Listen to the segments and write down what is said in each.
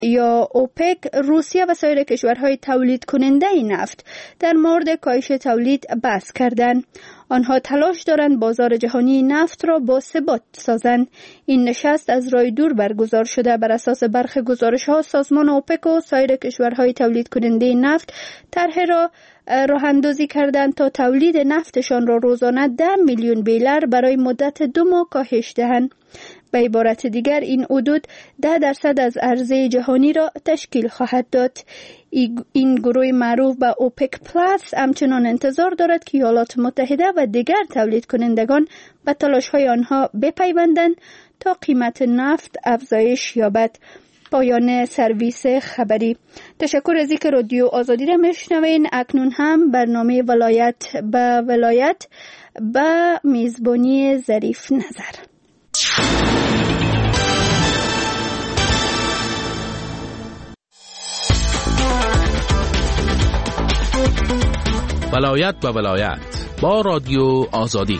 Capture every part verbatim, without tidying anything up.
یا اوپک روسیه و سایر کشورهای تولید کننده نفت در مورد کاهش تولید بحث کردند. آنها تلاش دارند بازار جهانی نفت را با ثبات سازند. این نشست از راه دور برگزار شده. بر اساس برخی گزارش‌ها سازمان اوپک و سایر کشورهای تولید کننده نفت طرح را راه اندازی کردند تا تولید نفتشان را روزانه ده میلیون بیرل برای مدت دو ماه کاهش دهند. به عبارت دیگر این حدود ده درصد از عرضه جهانی را تشکیل خواهد داد. این گروه معروف به اوپک پلاس همچنان انتظار دارد که ایالات متحده و دیگر تولید کنندگان به تلاش‌های آنها بپیوندند تا قیمت نفت افزایش یابد. پایان سرویس خبری. تشکر از اینکه رادیو آزادی را میشنوین. اکنون هم برنامه ولایت به ولایت به میزبانی ظریف نظر. ولایت به ولایت با رادیو آزادی.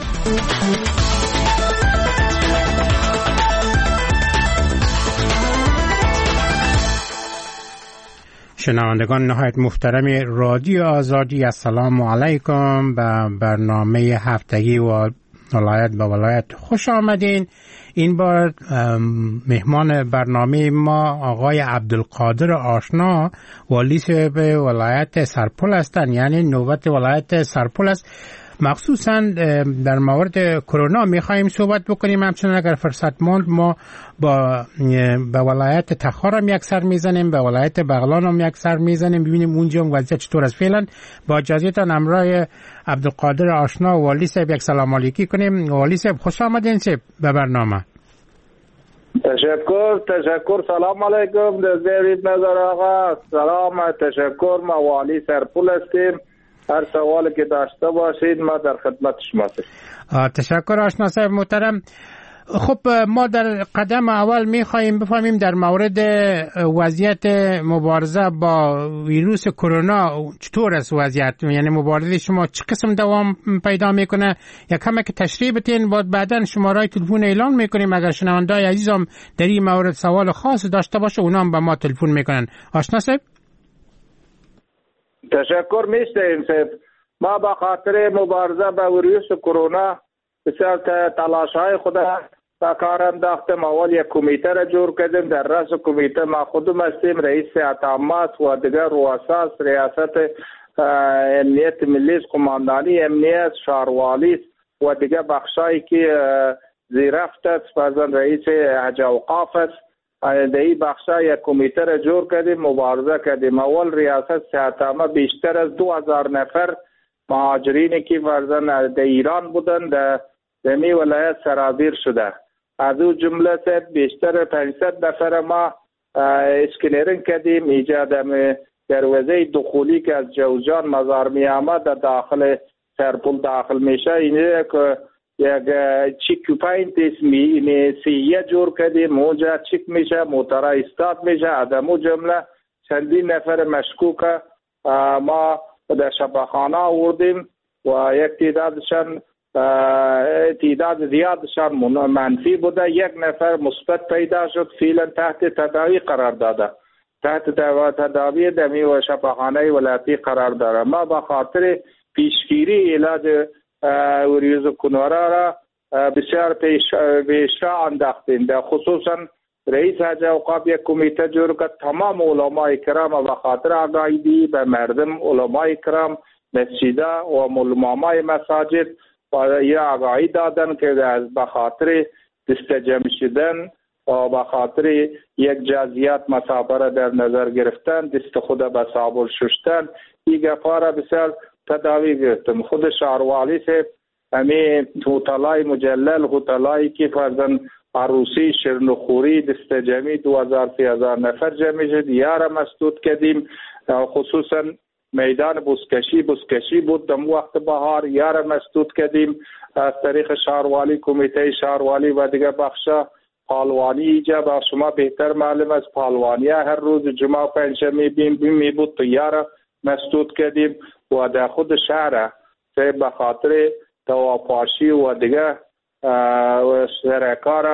شنوندگان نهایت محترم رادیو آزادی، السلام علیکم. به برنامه هفتگی و ولایت به ولایت خوش آمدین. این بار مهمان برنامه ما آقای عبدالقادر آشنا، والی به ولایت سرپل هستند، یعنی نوبت ولایت سرپل است. مخصوصا در مورد کرونا میخوایم صحبت بکنیم. همچنان اگر فرصت ماند ما با به ولایت تخار هم یک سر میزنیم، به ولایت بغلان هم یک سر میزنیم، ببینیم اونجا وضعیت چطور است. فعلا با اجازهتان همراه عبدالقادر آشنا والی صاحب یک سلام علیکی کنیم. والی صاحب خوش آمدین صاحب به برنامه. تشکر تشکر سلام علیکم. در نظر آقا سلام تشکر. ما والی سرپل هستیم. هر سوالی که داشته باشید ما در خدمت شما هستیم. تشکر آشنا صاحب محترم. خب ما در قدم اول میخواییم بفهمیم در مورد وضعیت مبارزه با ویروس کرونا چطور است وضعیت، یعنی مبارزه شما چه قسم دوام پیدا میکنه؟ یک کمی که تشریح بتین، بعد بعداً شماره تلفن اعلان میکنیم. اگر شنونده‌های عزیزم در این مورد سوال خاص داشته باشه اونا هم به ما تلفن میکنن. آشنا صاحب تشکر میشتیم صاحب. ما به خاطر مبارزه با ویروس کرونا بسیار تلاش های خود به کار انداختیم. اول یک کمیته را جور کردیم. در رأس کمیته ما خودم هستیم، رئیس اعتماد و دیگر رؤسا، ریاست امنیت ملی، قماندانی امنیت، شهروالی و دیگر بخشایی که زیرفت است، بعضا رئیس حج اوقاف است. در این بخشا یک کمیته را جور کردیم، مبارزه کردیم. اول ریاست صحت‌عامه بیشتر از دو هزار نفر مهاجرینی که فرزن در ایران بودند در دمی ولایت سرازیر شده. از او جمله سے بیشتر پانصد نفر ما اسکینرینگ کردیم. ایجاد دروازه دخولی که از جوزجان مزار می آمد در داخل سرپل داخل میشه، اینه که یک چیک پاینت اسمی سیه جور کردیم. اونجا چیک میشه، موتورا استاد میشه. ادمو جمله چندین نفر مشکوک ما در شفاخانه آوردیم و یک تعدادشان تعداد زیادشان منفی بوده. یک نفر مثبت پیدا شد، فعلا تحت تداوی قرار داده. تحت تداوی دمی و شفاخانه ولایتی قرار داره. ما به خاطر پیشگیری علاج ویروس کرونا را بسیار پیش پیش انداختیم. در خصوصا رئیس حج اوقاف یک کمیته جور کرد. تمام علمای کرام به خاطر آگاهی به مردم، علمای کرام مسجد و علمای مساجد و یا آگاهی دادن که از به خاطر دستجمع شدن و به خاطر یک جزئیات مسافر را در نظر گرفتن، دست خود به صابون شستن، این گفاره بسیار تداوی گرفتم. خود شهروالی سے ہمیں هتلای مجلل، هتلایی که فرزن عروسی شرنخوری دست جمعی دو هزار سی هزار نفر جمعی شد. یاره مسدود کردیم. خصوصا میدان بزکشی بزکشی بود در وقت بهار، یاره مسدود کردیم. از طریق شهروالی، کمیته شهروالی و دیگر بخشا پالوانی ایجا با شما بهتر معلوم از پالوانی هر روز جمعه و پنجشنبه بیم بیم می بود تو یاره مسدود کردیم. و در خود شهر سه به خاطر توافاشی و دیگه سرکار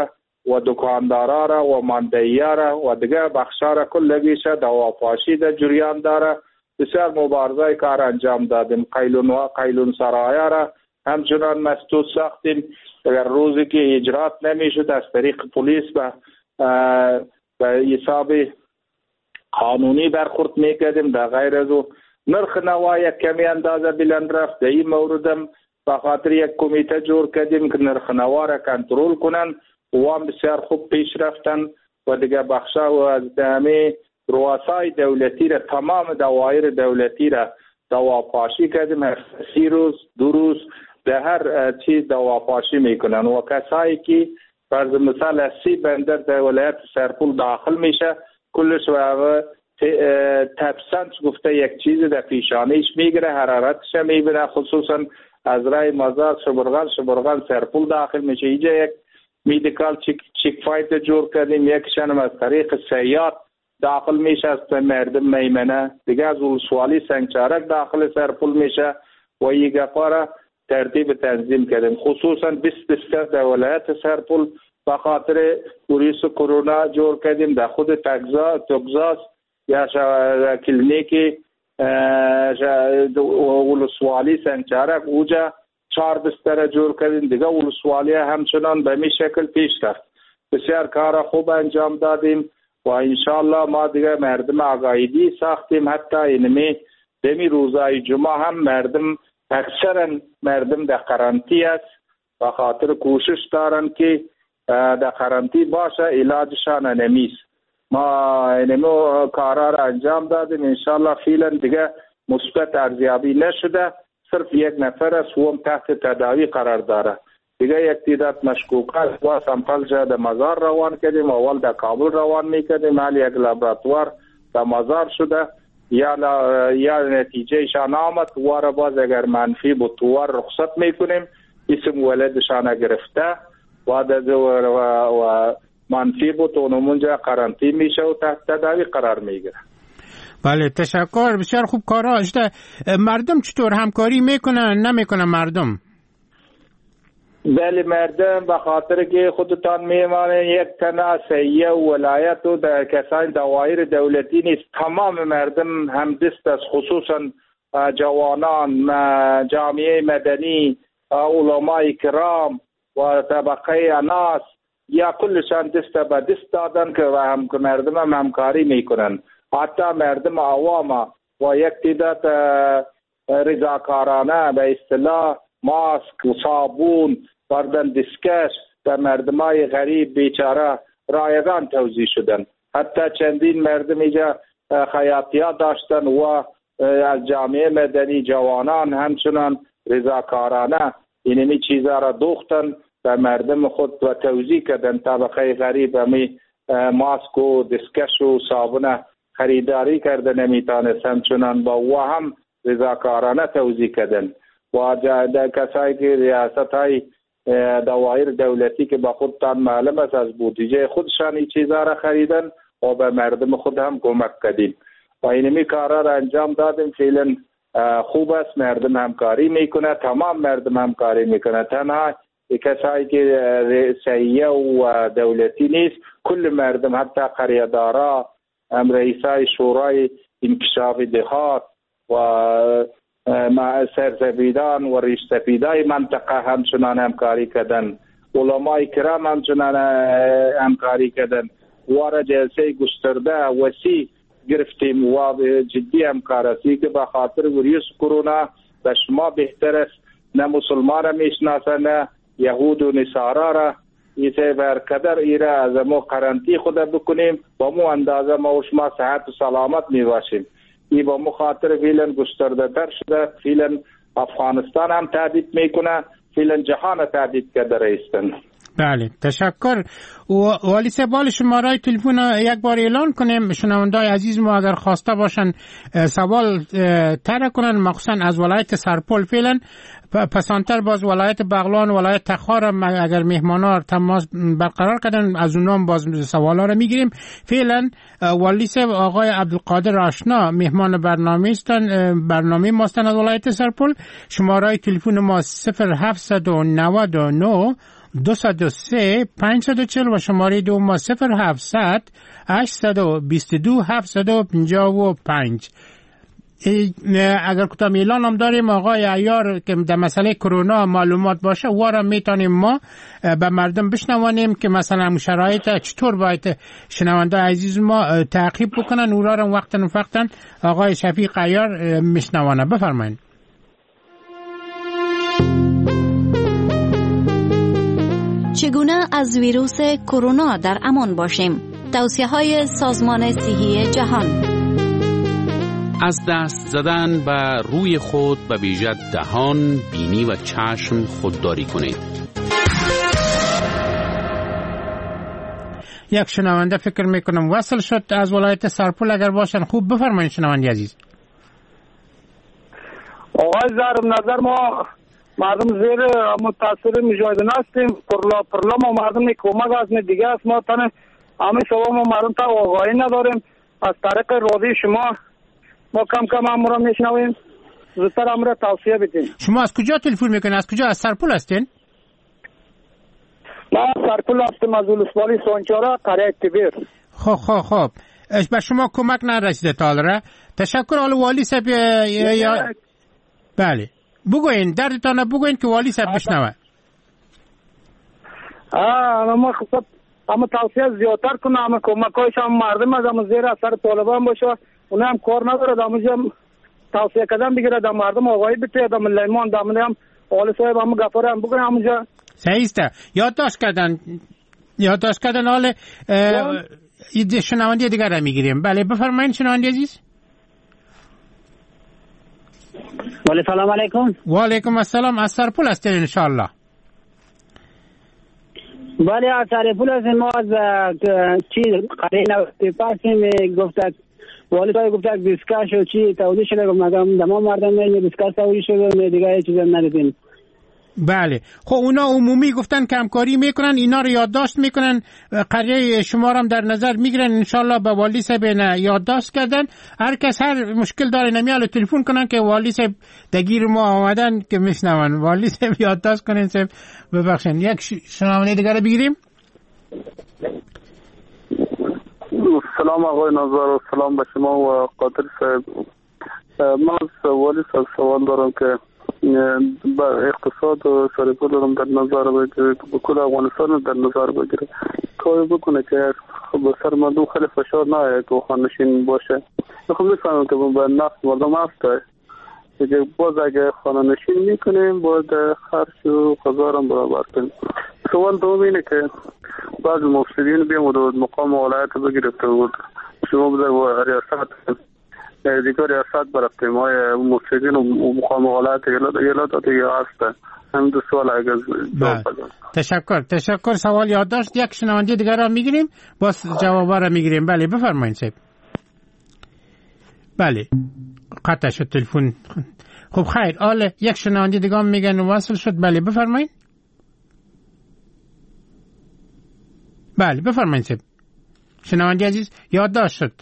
و دکاندارا را و ماندهیا را و دیگه بخشا را کلگیش دواپاشی در جریان داره. بسیار مبارزه کار انجام دادیم. قیلون و قیلون سرایا را همچنان مسدود ساختیم. اگر روزی که اجرات نمیشد از طریق پلیس به به حساب قانونی برخورد میکردیم. در غیر از او نرخ نوا یک کمی اندازه بلند رفت. در این موردم به خاطر یک کمیته جور کردیم که نرخ نوا را کنترل کنن و هم بسیار خوب پیش رفتن و دیگه بخشا و از همه رؤسای دولتی را تمام دوایر دولتی را دواپاشی کردیم. سی روز دو روز در هر چیز دواپاشی میکنن و کسایی که فرض مثال از سی بندر در ولایت سرپول داخل میشه کلش و تبسنج گفته یک چیز در پیشانیش میگیره، حرارتش میبینه، خصوصا از رای مزار شبرغان شبرغان سرپول داخل میشه. اینجا یک میدیکال چیک چیک فایت جور کردیم، یکشان از طریق سیاد داخل میشه از مردم میمنه، دیگه از ولسوالی سنگچارک داخل سرپول میشه و یک گفاره ترتیب تنظیم کردیم. خصوصا بیست بستر در ولایت سرپول به خاطر ویروس کرونا جور کردیم. در خود تگزاس یا کلینیک ولسوالی سنگچارک اوجا چهار بستر جور کردیم. دیگه ولسوالی همچنان به می شکل پیش رفت. بسیار کار خوب انجام دادیم و انشالله ما دیگه مردم آگاهی ساختیم. حتی اینمی دمی روزای جمعه هم مردم اکثرا مردم در قرنطینه است و خاطر کوشش دارن که در قرنطینه باشه، علاجشان نمیست. ما اینمو کارا را انجام دادیم. انشالله فعلا دیگه مثبت ارزیابی نشده، صرف یک نفر است و هم تحت تداوی قرار داره. دیگه یک تعداد مشکوکات و سامپل جا در مزار روان کردیم. اول در کابل روان میکردیم، حالی یک لابراتوار در مزار شده یا لا یا نتیجه شان آمد و را باز اگر منفی بود توار رخصت میکنیم. اسم ولدشان گرفته و در و, و منفی بود اونمونجا قرنطینه میشه و تحت تداوی قرار میگیره. بله تشکر. بسیار خوب کارا است. مردم چطور همکاری میکنن نمیکنن مردم؟ بله مردم به خاطر که خودتان میمانه یک تنه سیه ولایت و در کسان دوایر دولتی نیست. تمام مردم هم دست است، خصوصا جوانان، جامعه مدنی، علماء کرام و طبقه اناس یا کلشان دست به دست دادن که هم مردم هم همکاری میکنن. حتی مردم عوام و یک تعداد رضاکارانه به اصطلاح ماسک و صابون بردن دستکش در مردمای غریب بیچاره رایگان توزیع شدن. حتی چندین مردم اینجا خیاطیات داشتن و از جامعه مدنی جوانان همچنان رضاکارانه اینمی چیزا را دوختن در مردم خود و توزیع کردن. طبقه غریب همی ماسک و دستکش و صابون خریداری کرده نمیتانست، همچنان با و هم رضاکارانه توزیع کردن. و در کسایی که ریاست های دوایر دولتی که با خودتان معلوم است از بودجه خودشان این چیزا را خریدن و به مردم خود هم کمک کردیم و اینمی کارا را انجام دادیم. فعلا خوب است، مردم همکاری میکنه، تمام مردم همکاری میکنه. تنها کسایی که سیه و دولتی نیست، کل مردم حتی قریه‌دارا، رئیسای شورای انکشاف دهات و سرسپیدان و ریشسپیدای منطقه همچنان همکاری کردن. علماء کرام همچنان همکاری کردن و را جلسه گسترده وسیع گرفتیم و جدی همکار هستی که به خاطر ویروس کرونا به شما بهتر است نه مسلمان را میشناسه نه یهود و نصارا را. ایسه برقدر ایره از ما قرنطینه خود بکنیم با مو اندازه ما و شما صحت و سلامت میباشیم. ای با مخاطر فیلن گسترده تر شده. فیلن افغانستان هم تهدید میکنه، فیلن جهان تهدید کرده رئیستن. بله تشکر. والی سبال شماره تلفن یک بار اعلان کنیم شنوندای عزیز ما اگر خواسته باشن سوال طرح کنن، مخصوصا از ولایت سرپل. فعلا پسانتر باز ولایت بغلان، ولایت تخار اگر مهمانا تماس برقرار کردن از اونام باز سوالا رو میگیریم. فعلا والی صاحب آقای عبدالقادر آشنا مهمان برنامه هستن، برنامه ما هستن از ولایت سرپل. شماره تلفن ما صفر هفت نه نه دو صد و سه پنجصد و چهل و شماره دوم صفر هفتصد هشتصد و بیست و دو هفتصد و پنجاه و پنج. اگر کدام اعلان هم داریم آقای عیار که در مسئله کرونا معلومات باشه وارم میتونیم ما به مردم بشنوانیم که مثلا شرایط چطور باید شنونده عزیز ما تعقیب بکنن اورا رو وقتا و وقتا آقای شفیق عیار میشنوانه. بفرمایید. چگونه از ویروس کرونا در امان باشیم؟ توصیه‌های سازمان صحی جهان. از دست زدن به روی خود به ویژه دهان، بینی و چشم خودداری کنید. یک شنونده فکر میکنم وصل شد از ولایت سرپل، اگر باشن خوب بفرمایید شنونده عزیز. آقای زهر نظر ما مردم زیر متاثر مجاهدین هستیم، پرلا پرلا ما مردم کمک از دیگه است، ما تنه همه سوا ما مردم تا آگاهی نداریم. از طریق رادیو شما ما کم کم امورا میشنویم، زودتر امورا توصیه بدین. شما از کجا تلفن میکنین؟ از کجا؟ از سرپل هستین؟ ما سرپل هستیم، از ولسوالی سانچارا قریه تبیر. خب خب خب به شما کمک نرسیده تا حالا. تشکر. حال والی صاحب یا بله بگوین دردتان بگوین که والی صاحب بشنوه. آه ما خب اما توصیه زیادتر کنه، اما کمکایش هم مردم از اما زیر اثر طالبان باشه، اون هم کار نداره، دامجم توصیه کردن بگیره، دام مردم آقایی بته، دام لیمان دام هم والی صاحب هم گفاره هم بگوین همونجا. صحیح است. یادداشت کردن یادداشت کردن. حال ایده شنوندی دیگر را میگیریم. بله بفرمایید شنوندی عزیز. ولی سلام علیکم. و علیکم السلام. از سرپل هستید ان شاء الله؟ بله از سرپل هستیم. ما از چی قرینه پاسیم گفتک والی صاحب گفتک دیسکاش و چی توضیح شده، گفتم دما مردم نه دیسکاش توضیح شده، دیگه هیچ چیز ندیدیم. بله خب اونا عمومی گفتن که همکاری میکنن، اینا رو یادداشت میکنن، قریه شما رو هم در نظر میگیرن. انشالله به والی صاحب یادداشت کردن. هر کس هر مشکل داره نمیال تلفن کنن که والی صاحب دگیر ما آمدن که میشنون. والی صاحب یادداشت کنن. صاحب ببخشید یک شنونده دیگه رو بگیریم. سلام آقای نظر و سلام به شما و قادر صاحب. من از والی صاحب سوال دارم که با اقتصاد و سرپل رو در نظر بگیره، به کل افغانستان در نظر بگیره، کاری بکنه که به سر مردم خیلی فشار نیاید که خانه‌نشین باشه. خب میفهمم که به نفت مردم هسته که باز اگه خانه‌نشین میکنیم باید خرج و غذا رو برابر کنیم. سوال دوم اینه که بعض مفسدین بیامد و مقام ولایت بگرفته بود، شما بذار و ریاست دیگه ریاست برفتیم های مفسدین و مقام ولایت ایالات دیگه هستن. هم دو سوال اگر جواب بدن. تشکر تشکر. سوال یادداشت. یک شنونده دیگر را میگیریم باز جواب را میگیریم. بله بفرمایید صاحب. بله قطع شد تلفن. خب خیر. آله یک شنونده دیگه میگن وصل شد. بله بفرمایید. بله بفرمایید صاحب. شنونده عزیز یادداشت شد،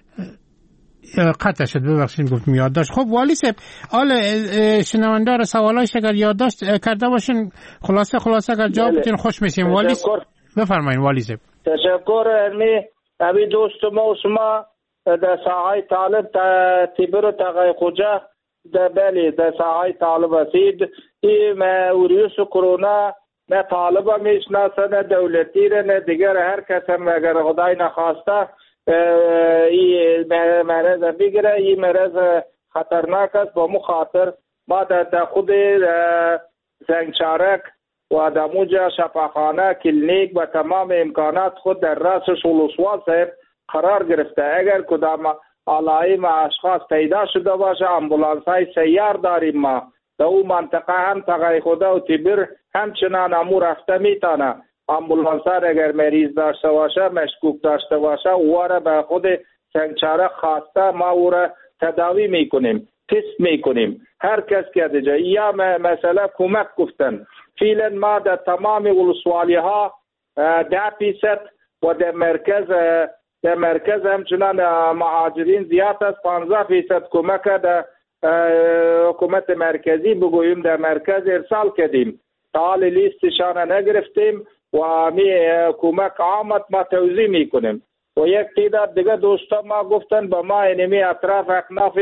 قطع شد، ببخشید گفتم یادداشت. خب والی صاحب حال شنونده را سوالایش اگر یادداشت کرده باشین خلاصه خلاصه اگر جواب بدین خوش میشیم. والی بفرمایید والی صاحب. تشکر. امی ابی دوست ما و شما در ساحه طالب تیبر و تقای خوجه در بلی در ساحه طالب هستید. این ویروس کرونا نه طالب میشناسه نه دولتی نه دیگر هر کس هم اگر خدای نخواسته این مرض بگیره. این مرض خطرناک است. با مو خاطر ما در خود زنگچارک و در موجه شفاخانه کلینیک و تمام امکانات خود در رأسش ولسوال صاحب قرار گرفته. اگر کدام علائم اشخاص پیدا شده باشه امبولانس های سیار داریم ما در اون منطقه، هم تقای خوده و تیبر همچنان امو رفته میتانه. امبولانس ها اگر مریض داشته باشه مشکوک داشته باشه او را به خود سنگچاره خواسته ما او را تداوی میکنیم، تست میکنیم. هر کس که دیجا یا مثلا کمک گفتن فعلا ما در تمام ولسوالی ها ده فیصد و در مرکز در مرکز همچنان مهاجرین زیاد است. پانزده فیصد کمک در حکومت مرکزی بگوییم در مرکز ارسال کردیم. تا لیستشان نگرفتیم و می کمک آمد ما توزیع میکنیم. و یک تعداد دیگه دوستا ما گفتن به ما اینمی اطراف اکناف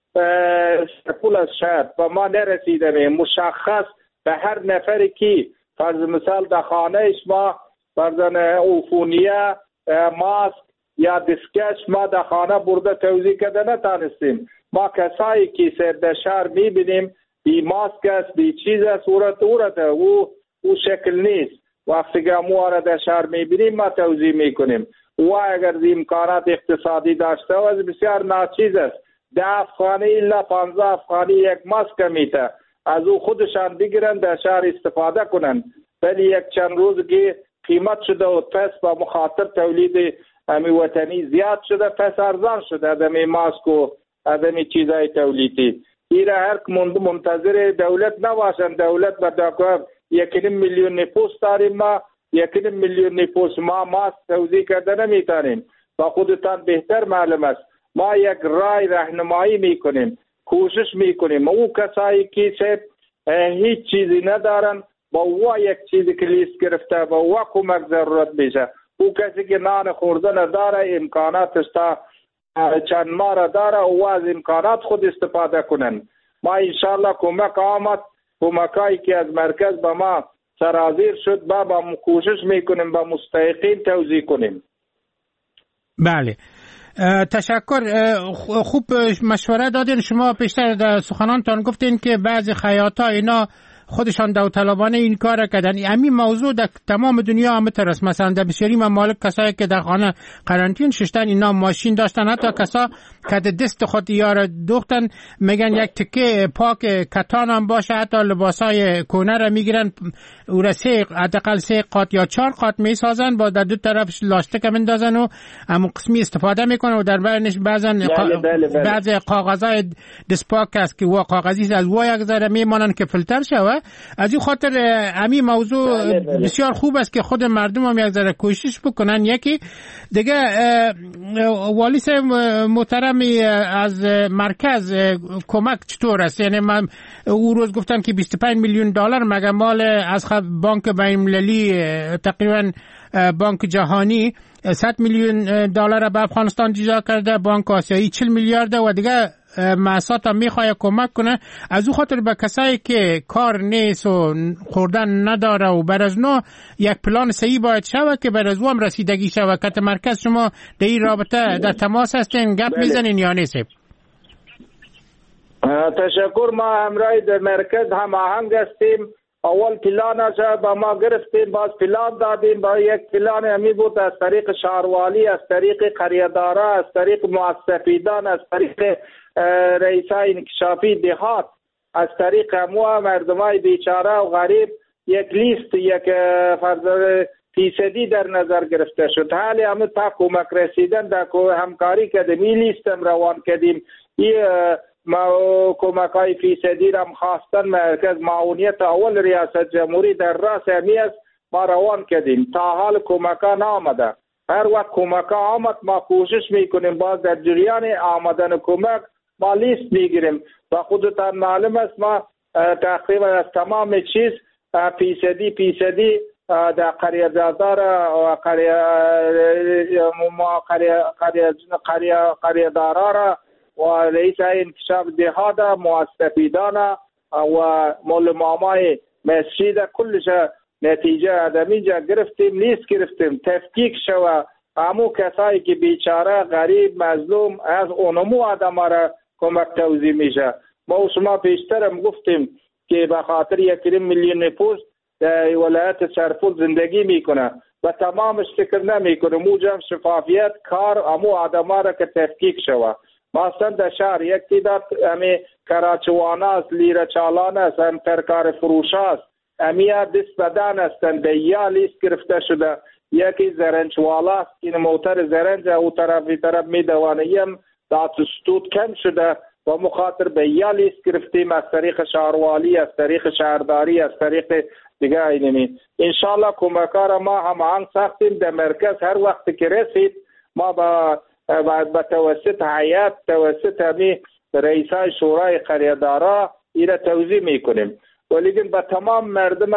سرپول از شهر به ما نرسیده مشخص به هر نفری که فرض مثال در خانه ما فرضاً عفونیه ماسک یا دستکش ما در خانه برده توزیع کرده نتانستیم. ما کسایی که در شهر میبینیم بی ماسک است بی چیز است اورت اورت او او شکل نیست. وقتی که ما را در شهر میبینیم ما توزیع میکنیم و اگر امکانات اقتصادی داشته و بسیار ناچیز است ده افغانی الا پانزده افغانی یک ماسک میته از او خودشان بگیرن در شهر استفاده کنن، ولی یک چند روز که قیمت شده و پس با مخاطر تولید امی وطنی زیاد شده پس ارزان شده ادمی ماسک و ادمی چیزای تولیدی. ایره هر منتظر دولت نباشن. دولت با داکر یکیم میلیون نفوس داریم ما یکیم میلیون نفوس ما ماسک توزیع کرده نمیتونیم و خودتان بهتر معلوم است. ما یک رای راهنمایی میکنیم کوشش میکنیم او کسایی که هیچ چیزی ندارن با او یک چیزی که لیست گرفته با او کمک ضرورت میشه. او کسی که نان خورده نداره امکاناتش تا چند ماه را داره او از امکانات خود استفاده کنن. ما انشالله کمک آمد کمکایی که از مرکز به ما سرازیر شد با با کوشش میکنیم با مستحقین توزیع کنیم. بله تشکر. خوب مشوره دادین. شما پیشتر در سخنانتان گفتین که بعضی خیاطا اینا خودشان داوطلبانه این کار کردن. همین موضوع در تمام دنیا هم است. مثلا در بسیاری ممالک کسایی که در خانه قرنطین ششتن اینا ماشین داشتن، حتی کسا که دست خود یار دوختن میگن یک تکه پاک کتان هم باشه حتی لباسای کهنه را میگیرن او را سه حداقل سه قاط یا چهار قاط میسازن با در دو طرفش لاستیک میندازن و همون قسمی استفاده میکنن و در بینش بعضن بعضی کاغذای دسپاک است که وا کاغذی از وا یک ذره میمانن که فیلتر شوه. از این خاطر همین موضوع بله بله. بسیار خوب است که خود مردم هم یک ذره کوشش بکنن. یکی دیگه والی صاحب محترم از مرکز کمک چطور است؟ یعنی من او روز گفتن که بیست و پنج میلیون دلار مگه مال از بانک بین المللی تقریبا بانک جهانی صد میلیون دلار به افغانستان جدا کرده، بانک آسیایی چهل میلیارد و دیگه مؤسسات هم میخواه کمک کنه. از او خاطر به کسایی که کار نیست و خوردن نداره و بر از نو یک پلان صحیح باید شوه که بر از او هم رسیدگی شوه. کت مرکز شما در این رابطه در تماس هستین گپ میزنین یا نیست؟ تشکر. ما همراه در مرکز هم آهنگ هستیم. اول پلانش با ما گرفتیم باز پلان دادیم با یک پلان همی بود از طریق شهروالی از طریق قریه‌دارا از طریق مستفیدان از طریق رئیسای انکشافی دهات از طریق امو مردمای بیچاره و غریب یک لیست یک فرض فیصدی در نظر گرفته شد. حالی همه تا کمک رسیدن در همکاری کردیم این لیست هم روان کردیم. این ما کمک های فیصدی را خواستن مرکز معاونیت اول ریاست جمهوری در راس همی است ما روان کردیم. تا حال کمک ها نامده. هر وقت کمک ها آمد ما کوشش میکنیم باز در جریان آمدن کمک ما لیست میگیریم و خودتان معلوم است ما تقریبا از تمام چیز فیصدی فیصدی در قریه دادار و قریه قریه قریه دارا را و رئیس انکشاف دهات مستفیدان و مول مامای مسجد کلش نتیجه آدمی جا گرفتیم لیست گرفتیم تفکیک شوه همو کسایی که بیچاره غریب مظلوم از اونمو آدم را کمک توزیع میشه. ما شما پیشترم گفتیم که به خاطر یک میلیون نفوس در ولایت سرپول زندگی میکنه و تمامش فکر نمیکنه موجب شفافیت کار امو آدم را که تفکیک شوه. مثلا در شهر یک تعداد امی کراچوانه است لیره چالانه است هم ترکار فروش است امی دست بدن هستند به یا لیست گرفته شده. یکی زرنچوالا است این موتر زرنج او طرفی طرف میدوانیم داتستود کم شده و مخاطر به یا لیست گرفتیم از طریق شهروالی از طریق شهرداری از طریق دیگه اینمی. انشالله کمکار ما هم آنگ ساختیم در مرکز هر وقت که رسید ما با با توسط حیات توسط همی رئیسای شورای قریه‌دارا ایره توزیع میکنیم. ولیکن با تمام مردم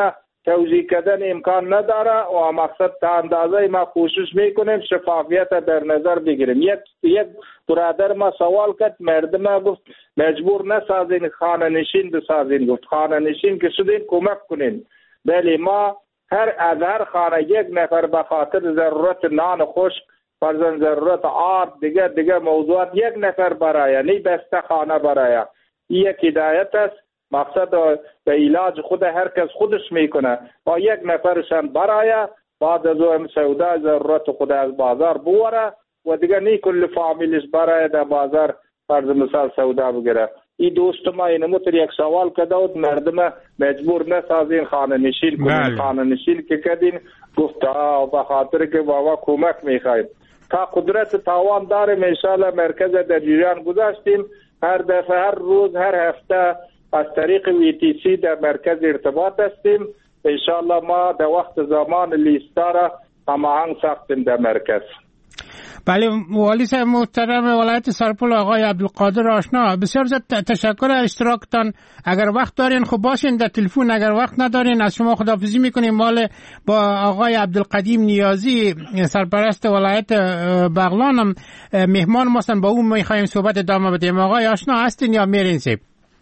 توزیع کردن امکان نداره و مقصد تا اندازه ما کوشش میکنیم شفافیت در نظر بگیریم. یک یک برادر ما سوال کرد، مردم گفت مجبور نسازین خانه نشین بسازین، گفت خانه نشین که شدین کمک کنین. بله ما هر از هر خانه یک نفر به خاطر ضرورت نان خشک، فرزن ضرورت آب، دیگه دیگه موضوعات یک نفر برای نی بسته خانه برای یک هدایت است. مقصد به علاج خود هر کس خودش میکنه و یک نفرشان برای بعد از اون سودا ضرورت خود از بازار بوره و دیگه نی کل فامیلش برای در بازار فرض مثال سودا بگیره. این دوست ما اینمو تر یک سوال کرده بود، مردم مجبور نسازین خانه نشین کنین. خانه نشین که کردین گفت به خاطر که بابا کمک میخوایم تا قدرت تاوان داریم. انشاءالله مرکز در جریان گذاشتیم، هر دفعه هر روز هر هفته از طریق وی تی سی در مرکز ارتباط هستیم. انشاءالله ما در وقت زمان لیستا را هماهنگ ساختیم در مرکز. بله والی صاحب محترم ولایت سرپل آقای عبدالقادر آشنا، بسیار زیاد تشکر اشتراکتان. اگر وقت دارین خب باشین در تلفن، اگر وقت ندارین از شما خداحافظی میکنیم. مال با آقای عبدالقدیم نیازی سرپرست ولایت بغلان هم مهمان ماستن، با اون میخوایم صحبت ادامه بدیم. آقای آشنا هستین یا میرین سیب؟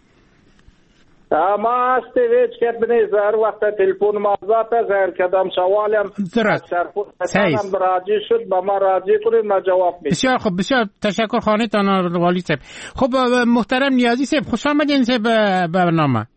ما هستی ویچ کرد بنی زهر وقت تلفون ما ذاته زهر کدام سوالیم سرپون راجی شد با ما راجی کنید ما جواب میدیم. بسیار خب، بسیار تشکر خانه تان والی صاحب. خب محترم نیازی صاحب خوش آمدین صاحب به برنامه.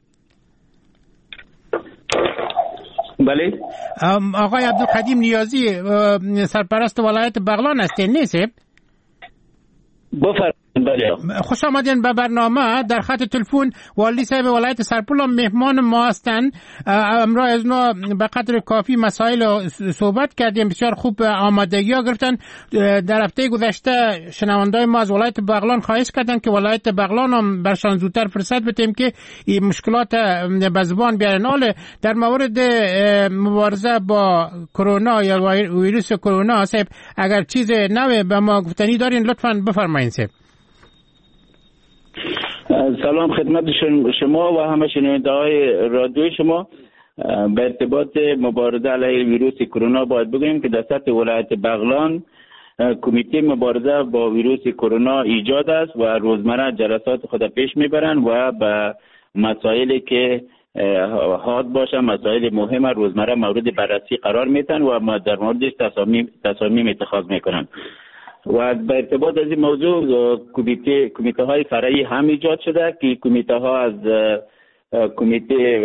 بله آقای عبدالقدیم نیازی سرپرست ولایت بغلان هستین نه صاحب؟ بفرمایید. خوش آمدین به برنامه. در خط تلفن والی صاحب ولایت سرپل مهمان ما هستند. امروز از ما به قدر کافی مسائل صحبت کردیم، بسیار خوب آمادگی ها گرفتن. در هفته گذشته شنوندای ما از ولایت بغلان خواهش کردن که ولایت بغلان هم برشان زودتر فرصت بدیم که این مشکلات به زبان بیارن. حالا در مورد مبارزه با کرونا یا ویروس کرونا صاحب اگر چیز نوی به ما گفتنی دارین لطفاً بفرمایید صاحب. سلام خدمت شما و همه شنونده‌های رادیوی شما. به ارتباط مبارزه علیه ویروس کرونا باید بگویم که در سطح ولایت بغلان کمیته مبارزه با ویروس کرونا ایجاد است و روزمره جلسات خود پیش میبرند و به مسائلی که حاد باشه، مسائل مهم روزمره مورد بررسی قرار میتن و ما در موردش تصامیم تصامیم اتخاذ میکنن. و به ارتباط از این موضوع کمیته کمیته های فرعی هم ایجاد شده که کمیته ها از کمیته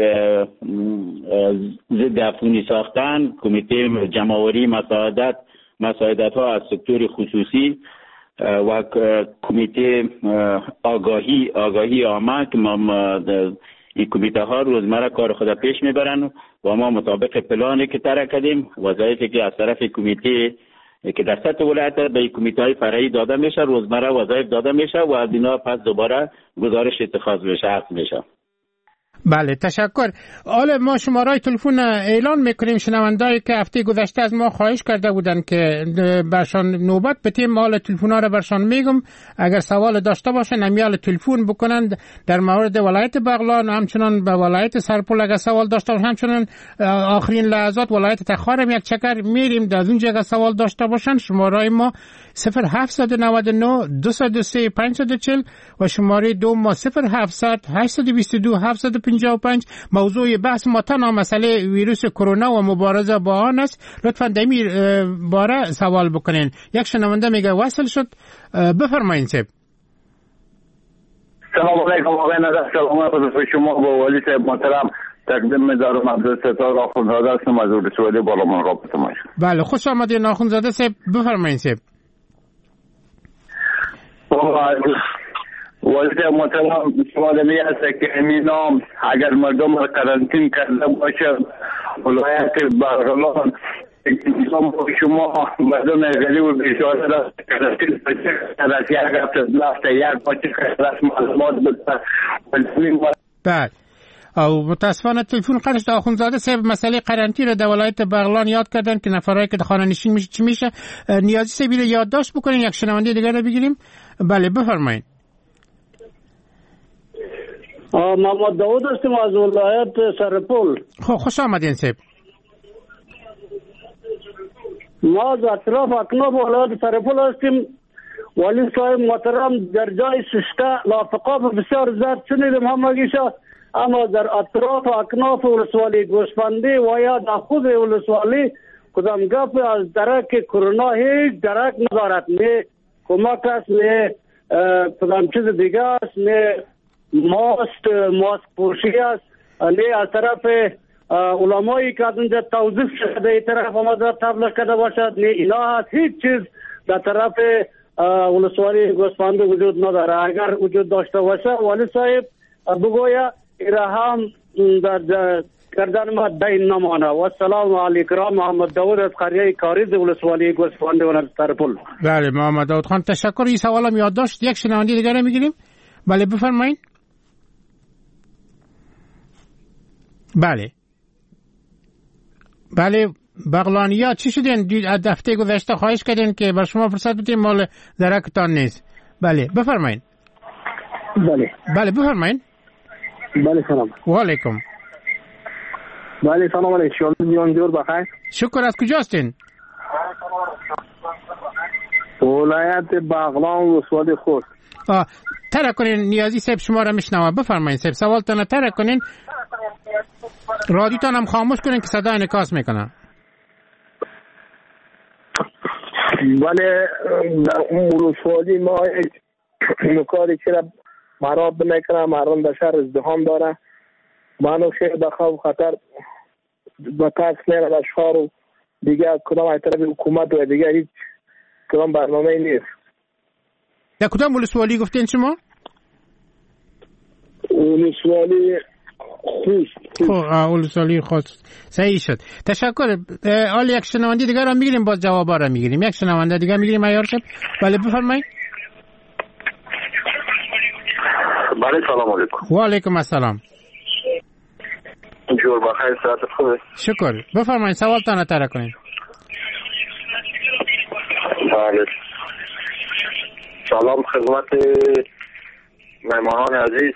ضد عفونی ساختن، کمیته جمع‌آوری مساعدت مساعدت ها از سکتور خصوصی و کمیته آگاهی آگاهی عامه که ما این کمیته ها روزمره کار خود پیش میبرن و ما مطابق پلانی که طرح کردیم وظایفی که از طرف کمیته که در سطح ولایت به کمیته های فرعی داده میشه روزمره وظایف داده میشه و از اینا پس دوباره گزارش اتخاذ میشه عقد میشه. بله تشکر. حالا ما شماره تلفن اعلان میکنیم. شنوندهایی که هفته گذشته از ما خواهش کرده بودن که برشان نوبت بتیم، حالا تلفن‌ها رو برشان میگم اگر سوال داشته باشن امیال تلفن بکنند در مورد ولایت بغلان، همچنان به ولایت سرپل اگر سوال داشته باشن، همچنان آخرین لحظات ولایت تخارم یک چکر میریم در اونجا اگر سوال داشته باشن. شماره ما صفر هفت نه نه دو صفر سه پنج صفر چهل و شماره دو ما صفر هفتصد هشت دو دو هفتصد و پنجاه و پنج. موضوع بحث ما تنها مسئله ویروس کرونا و مبارزه با آن است. لطفاً در این باره سوال بکنین. یک شنونده میگه وصل شد، بفرمایید صاحب. سلام علیکم آقای نظر، سلام خدمت شما با والی صاحب محترم تقدیم می‌دارم. عبدالستار آخوندزاده هستم از اردوسواری بالامون رابطه ما. بله خوش آمدید آخوندزاده صاحب، بفرمایید صاحب. والی صاحب محترم سوال می است که این نام اگر مردم را کرانتین کرده باشه ولایت بغلان نظام شما مردم غریب و بیچاره را کرانتین از یک هفته هفته یک باشه که معلومات بده. بله او متاسفانه تلفن قطع. آخوندزاده صاحب مسئله قرنطینه را در ولایت بغلان یاد کردن که نفرایی که خانه نشین میشه چی میشه. نیازی صاحب رو یادداشت بکنین. یک شنونده دیگه رو بگیریم. بله بفرمایید. محمد داود هستم از ولایت سرپل. خب خوش آمدین سیب. ما از اطراف اکناف ولایت سرپل هستیم. ولی صاحب محترم در جای سشته لافقاف بسیار زیاد شنیدم همگیشا، اما در اطراف اکناف ولسوالی گوسفندی و یا در خود ولسوالی کدام گپ از درک کرونا هیچ درک ندارد، نه کمک است نه کدام چیز دیگه است، نه ماست ماسک پوشی است، نه از طرف علمایی که از اونجا توضیح شده این طرف آمده تبلیغ کرده باشد، نه اینا هست. هیچ چیز در طرف ولسوالی گوسفند وجود نداره. اگر وجود داشته باشه ولی صاحب بگویا ایره هم در کردن ما دین نمانه. و السلام علیکم. محمد داود از قریه کاریز ولسوالی گوسفند ولایت سرپل. بله محمد داود خان تشکر. این سوالم یاد داشت. یک شنونده دیگه میگیریم. بله بفرمایید. بله بله بغلانیا چی شدین؟ دفعه گذشته خواهش کردین که بر شما فرصت بدیم، مال درکتان نیست. بله بفرمایید. بله بله بفرمایید. بله سلام. و علیکم. بله سلام علیکم. میان جور بخیر. شکر. از کجا هستین؟ ولایت بغلان ولسوالی خوست. آه ترک کنین نیازی صاحب شما را میشنوه. بفرمایید صاحب سوالتان ترک کنین، رادیوتان هم خاموش کنین که صدا انعکاس میکنه. بله در اون ولسوالی ما نکاری که مراد نمیکنه، مردم در شهر ازدحام داره، منو خیلی به خوف خطر به ترس میره در شهر و دیگه کدام از طرف حکومت و دیگه هیچ کدام برنامه نیست. در کدام ولسوالی گفتین شما؟ ولسوالی خوست. خب ولسوالی خوست. صحیح شد. تشکر. حال یک شنونده دیگه را میگیریم، باز جوابا را میگیریم. یک شنونده دیگه میگیریم عیار شد. بله بفرمایید. بله سلام علیکم. و علیکم السلام. جور بخیر، صحت خوبه؟ شکر. بفرمایید سوالتان را طرح کنید. بله سلام خدمت مهمانان عزیز.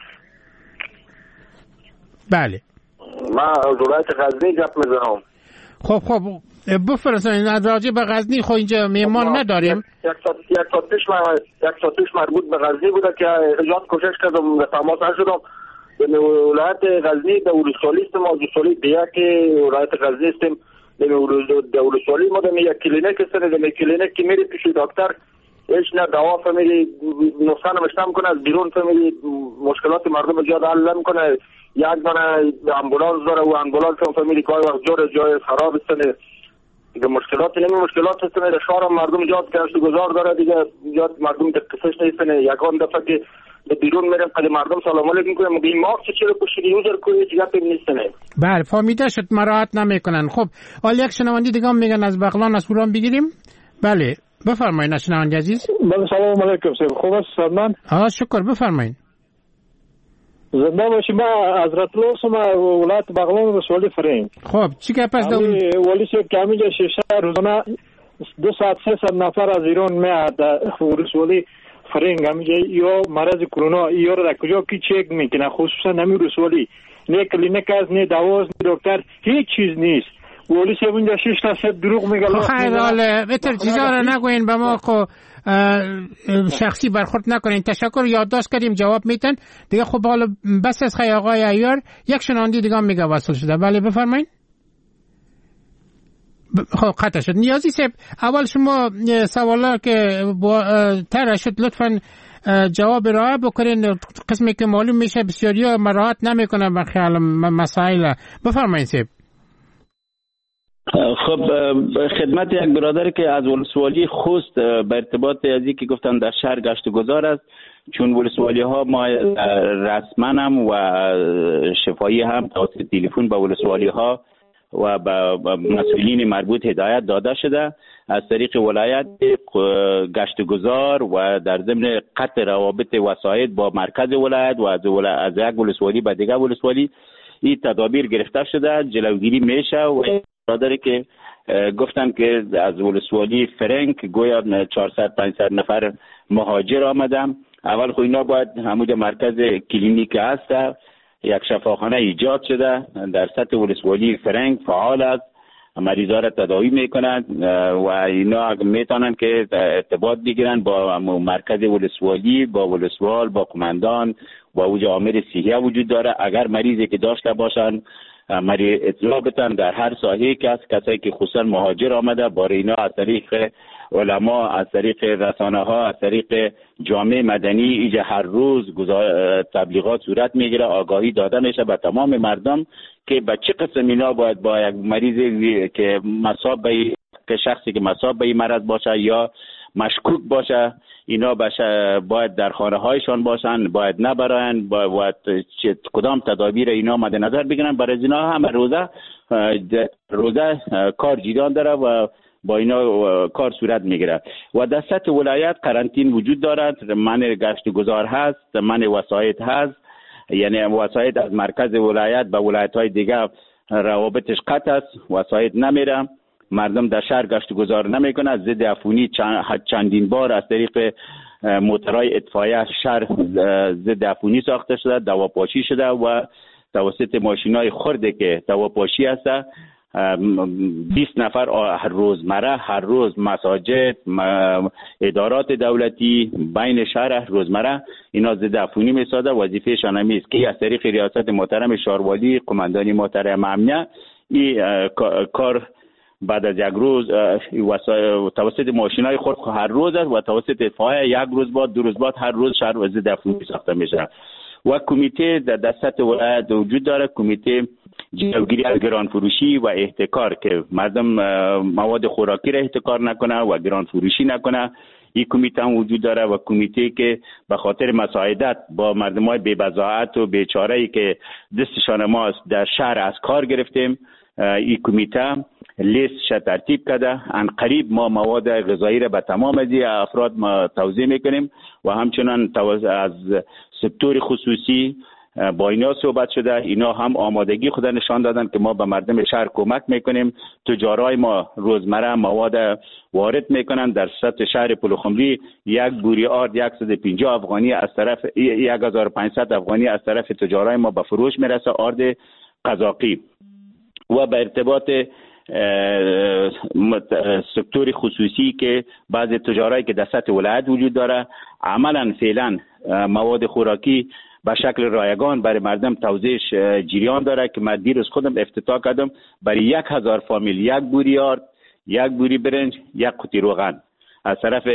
بله من از ولایت غزنی گپ میزنم. خب خب بفرمایید راجع به غزنی. خب اینجا مهمان نداریم. یک ساعت یک ساعت پیش من یک ساعت پیش مربوط به غزنی بوده که ایجاد کوشش کردم تماس نشدم. به ولایت غزنی در ولسوالی است، ما ولسوالی دیگه که ولایت غزنی استیم. در ولسوالی ما در یک کلینیک است، در کلینیک که میری پیش دکتر هیچ نه دوا فهمیدی نسخه نوشته میکنه، از بیرون فهمیدی مشکلات مردم زیاد حل نمیکنه. یک دانه امبولانس داره و امبولانس هم فهمیدی گاهی وقت جور جای خراب است دیگه. مشکلات نمی مشکلات است در شهر مردم زیاد گشت و گذار داره دیگه، زیاد مردم دقیقش نیست. یکان دفعه که به بیرون میرم قد مردم سلام علیکم میگم میگه این ماسک چرا پوشیدی یوزر کوی چیزا پیم نیست نه. بله فهمیده شد، مراعات نمیکنن. خب حالا یک شنونده دیگه هم میگن از بغلان از اوران بگیریم. بله بفرمایید شنونده عزیز. بله سلام علیکم. خوب است سلمان؟ آه شکر. بفرمایید. زنده باشی. ما از رتلوس ما ولایت بغلان ولسوالی فرنگ. خب چی که پس دو ولی سه کامی شش روزانه دو ساعت سه ساعت نفر از ایران میاد ولسوالی فرنگ. همیشه یا مرض کرونا یا را کجا کی چک میکنه، خصوصا نمی ولسوالی نه کلینیک از نه دوا از نه دکتر هیچ چیز نیست. ولی سه اونجا شش تا سه دروغ میگه. خیر حالا بهتر چیزا رو نگوین به ما، خو شخصی برخورد نکنین. تشکر، یادداشت کردیم جواب میتن دیگه. خب حالا بس از خیلی آقای عیار یک شنونده دیگه میگه وصل شده. بله بفرمایید. خب قطع شد. نیازی صاحب اول شما سوالا که طرح شد لطفاً جواب راه بکنین. قسمی که معلوم میشه بسیاری ها مراعات نمیکنه به خیال مسائل. بفرمایید صاحب. خب خدمت یک برادر که از ولسوالی خوست به ارتباط ازی که گفتن در شهر گشت و گذار است، چون ولسوالی ها ما رسما هم و شفایی هم توسط تلفن به ولسوالی ها و به مسئولین مربوط هدایت داده شده از طریق ولایت گشت و گذار و در ضمن قطع روابط وسایط با مرکز ولایت و از یک ولسوالی به دیگر ولسوالی این تدابیر گرفته شده، جلوگیری میشه. و برادری که گفتن که از ولسوالی فرنگ گویا چهارصد پانصد نفر مهاجر آمدن. اول خو اینا باید همون مرکز کلینیک هست یک شفاخانه ایجاد شده در سطح ولسوالی فرنگ فعال است، مریضا را تداوی میکنند و اینا میتونن که ارتباط بگیرن با مرکز ولسوالی، با ولسوال، با قماندان و اوجا عامل صحیه وجود داره. اگر مریضی که داشته باشن مریض اطلاع بدن در هر ساحه کس کسایی که خصوصا مهاجر آمده بار اینا از طریق علما، از طریق رسانه ها، از طریق جامعه مدنی ایجا هر روز تبلیغات صورت میگیره، آگاهی داده میشه به تمام مردم که به چه قسم اینا باید با یک مریضی که مصاب به که شخصی که مصاب به این مرض باشه یا مشکوک باشه اینا باید در خانه هایشان باشن، باید نبرن، باید کدام تدابیر اینا مد نظر بگیرن. برای اینا هم روزه روزه کار جریان داره و با اینا کار صورت میگیره و در سطح ولایت قرنطین وجود دارد، منع گشت گذار هست، منع وسایط هست، یعنی وسایط از مرکز ولایت به ولایت های دیگه روابطش قطع است، وسایط نمیره، مردم در شهر گشت گذار نمیکنه. ضد عفونی چندین بار از طریق موترهای اطفایه شهر ضد عفونی ساخته شده، دواپاشی شده و توسط ماشینای خرده که دواپاشی هست بیست نفر هر روز مره هر روز مساجد ادارات دولتی بین شهر روزمره اینا ضد عفونی میسازه. وظیفه شان همی است که از طریق ریاست محترم شاروالی، قماندانی محترم امنیه این کار بعد از یک روز توسط ماشینای خود هر روز است و توسط اطفایه یک روز بعد دو روز بعد هر روز شهر ضد عفونی ساخته میشه. و کمیته در دست ولایت وجود داره، کمیته جلوگیری از گران فروشی و احتکار که مردم مواد خوراکی را احتکار نکنه و گران فروشی نکنه. این کمیته هم وجود داره و کمیته که به خاطر مساعدت با مردمای بی بضاعت و بیچاره‌ای که دستشان ما در شهر از کار گرفتیم، این کمیته لیستش ترتیب کرده. ان قریب ما مواد غذایی را به تمام از افراد ما توزیع میکنیم و همچنان از سکتور خصوصی با اینا صحبت شده. اینا هم آمادگی خود نشان دادن که ما به مردم شهر کمک میکنیم. تجارای ما روزمره مواد وارد میکنن. در سطح شهر پلخمری یک بوری آرد صد و پنجاه افغانی از طرف یک هزار و پانصد افغانی از طرف تجارای ما به فروش میرسه، آرد قزاقی. و به ارتباط سکتور خصوصی که بعض تجارایی که در سطح ولایت وجود داره عملا فعلا مواد خوراکی به شکل رایگان برای مردم توزیعش جریان داره که من دیروز خودم افتتاح کردم برای یک هزار فامیل یک بوری آرد، یک بوری برنج، یک قوطی روغن از طرف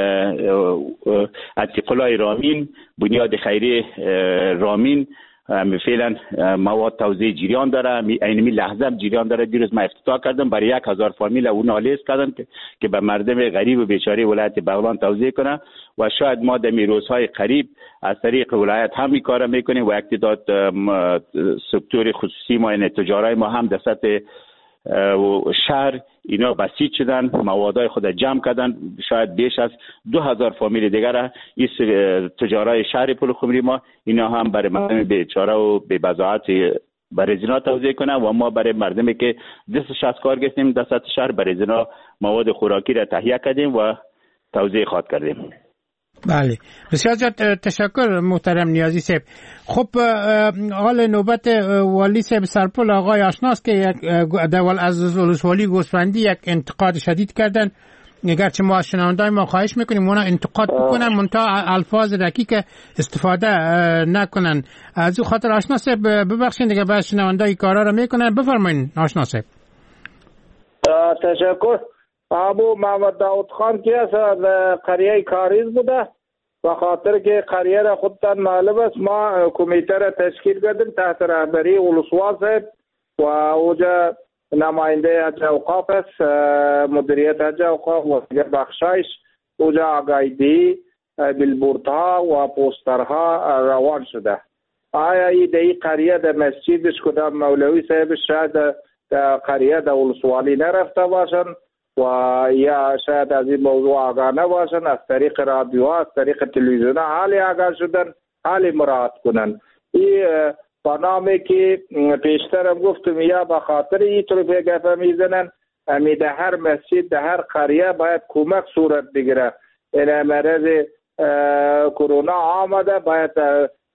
اتقلای رامین، بنیاد خیری رامین فعلا مواد توزیع جریان داره. اینمی لحظه جریان داره. دیروز من افتتاح کردم برای یک هزار فامیل اون آلیست کردم که که به مردم غریب و بیچاره ولایت بغلان توزیع کنه و شاید ما در روزهای قریب از طریق ولایت هم این کار میکنیم و اقتداد سکتور خصوصی ما این تجارای ما هم در سطح شهر اینا بسیج شدن، موادای خود جمع کردن. شاید بیش از دو هزار فامیل دیگر این تجارای شهر پلخمری ما اینا هم برای مردم بیچاره و بی بضاعت برای زینا توزیع کنن و ما برای مردمی که دستش از کار گرفتیم در سطح شهر برای زینا مواد خوراکی را تهیه کردیم و توزیع خواهد کردیم. بله، بسیار زیاد تشکر محترم نیازی صاحب. خب حال نوبت والی صاحب سرپل آقای آشناست که یک دول از ولسوالی گوسفندی یک انتقاد شدید کردن. اگرچه ما از شنوندای ما خواهش میکنیم اونا انتقاد بکنن منتها الفاظ دقیق استفاده نکنن. از او خاطر آشنا صاحب ببخشید دیگه بعد شنوندای کارا رو میکنن. بفرمایید آشنا صاحب. تشکر. ابو محمد داود خان که از قریه کاریز بوده و خاطر که قریه را خودتان معلوم است ما کمیته را تشکیل کردیم تحت رهبری ولسوال صاحب و اوجا نماینده حج اوقاف است، مدیریت حج اوقاف و بخشایش اوجا آگاهی بیلبوردها و پوسترها روان شده. آیا این دی قریه در مسجدش کدام مولوی صاحبش شاید در قریه در ولسوالی نرفته باشن و یا شاید از این موضوع آگاه نباشن، از طریق رادیو از طریق تلویزیون حالی آگاه شدن، حالی مراعات کنن. این برنامه که پیشترم گفتم یا به خاطر این طرف گفه میزنن امی در هر مسجد در هر قریه باید کمک صورت بگیره. این مرض کرونا آمده باید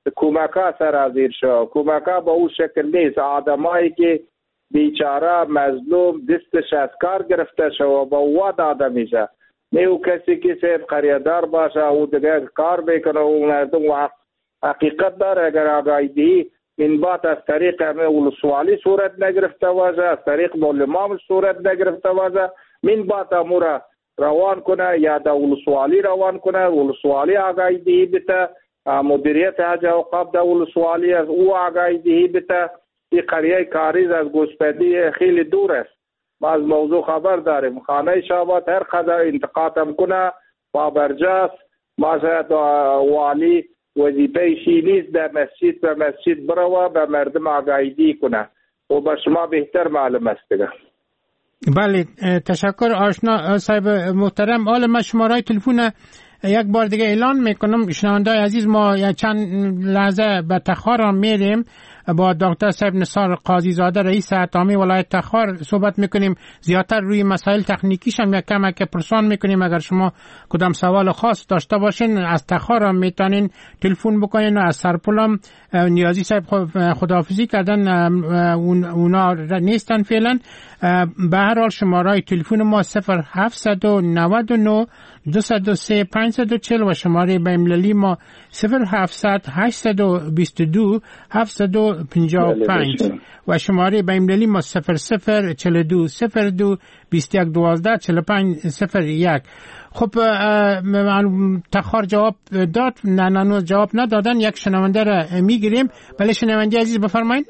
کمکا سرازیر شد. کمکا با اون شکل نیست. آدمایی که بیچاره مظلوم دستش از کار گرفته شد و با او داده میشه. نه او کسی که صرف خریدار باشه او دیگه کار بکنه و مردم و حقیقت داره. اگر آگاهی دهی این بات از طریق همه ولسوالی صورت نگرفته باشه، از طریق معلمان صورت نگرفته باشه، من بات امورا روان کنه یا دا ولسوالی روان کنه، ولسوالی آگاهی دهی بته، مدیریت حج اوقاف دا ولسوالی از او آگاهی دهی بته. این قریه کاریز از گوسپدی خیلی دور است. ما از موضوع خبر داریم. خانه شابات هر قدر انتقادم کنه پابرجاست. ما شاید والی وظیفه شی نیست در مسجد به مسجد بروه به مردم آگاهی کنه و به شما بهتر معلوم است دیگه. بله تشکر آشنا صاحب محترم. حالا من شماره تلفن یک بار دیگه اعلان میکنم. شنوندای عزیز ما چند لحظه به تخار میریم با دکتر صاحب نثار قاضی زاده رئیس اتامی ولایت تخار صحبت میکنیم. زیادتر روی مسائل تکنیکیش هم یک کم که پرسان میکنیم. اگر شما کدام سوال خاص داشته باشین از تخار هم میتونین تلفن بکنین و از سرپل هم نیازی صاحب خداحافظی کردن اونا نیستن فعلا. به هر حال شماره تلفن ما صفر هفت نه نه دو صفر سه پنج چهار صفر و شماره بین‌المللی ما صفر هفت هشت دو دو هفت پنج پنج و شماره بین‌المللی ما صفر صفر چهل و دو صفر دو بیست و یک دوازده چهل و پنج صفر یک. خب تخار جواب داد؟ نه نه جواب ندادن. یک شنونده را میگیریم. بله شنونده عزیز بفرمایید.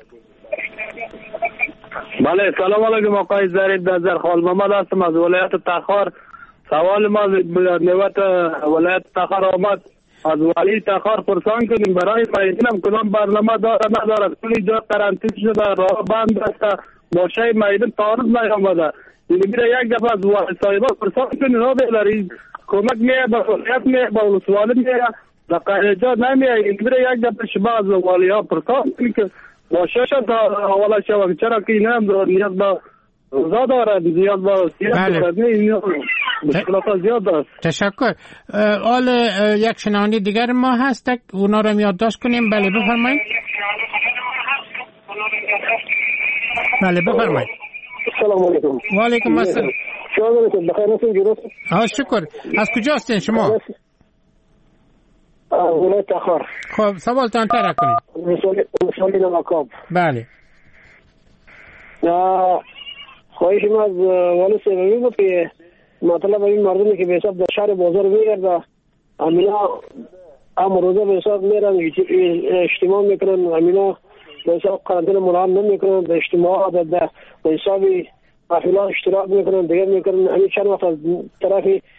بله سلام علیکم آقای ظریف. نظر خال محمد هستم از ولایت تخار. سوال ما نوبت ولایت تخار آمد از والی تخار پرسان کنیم برای میدونم کدام برنامه داره نداره. کلی جا قرنطینه شده، راه بند است، ماشه میدون تعارض نیامده. یعنی میره یک دفعه از والی صاحبا پرسان کنیم راه بلاری کمک میه به ولایت میه به ولسوالی میه به قهرجا نمیه. یعنی میره یک دفعه شما از والی ها پرسان کنیم که ماشه شد حواله شود. چرا که این هم نیاز به روزا دارد، نیاز به سیاست دارد، مشکلات زیاد است. تشکر. حال یک شنونده دیگر ما هست اونا رو یادداشت کنیم. بله بفرمایید. بله بفرمایید. سلام علیکم. و علیکم السلام. شما بخیر هستین؟ درست؟ ها شکر. از کجا هستین شما؟ ولایت تخار. خب سوالتان طرح کنید. مسئولی نمکاب. بله. خواهش ما از والی سیبایی بود که مطلب این مردمی که به حساب در شهر بازار میگرده امینا هم روزه به حساب میرن اجتماع میکنن، امینا به حساب قرنطینه ملاحظه نمیکنن، به اجتماع به حساب افیلا اشتراک میکنن دیگر میکنن. همین چند وقت از طرف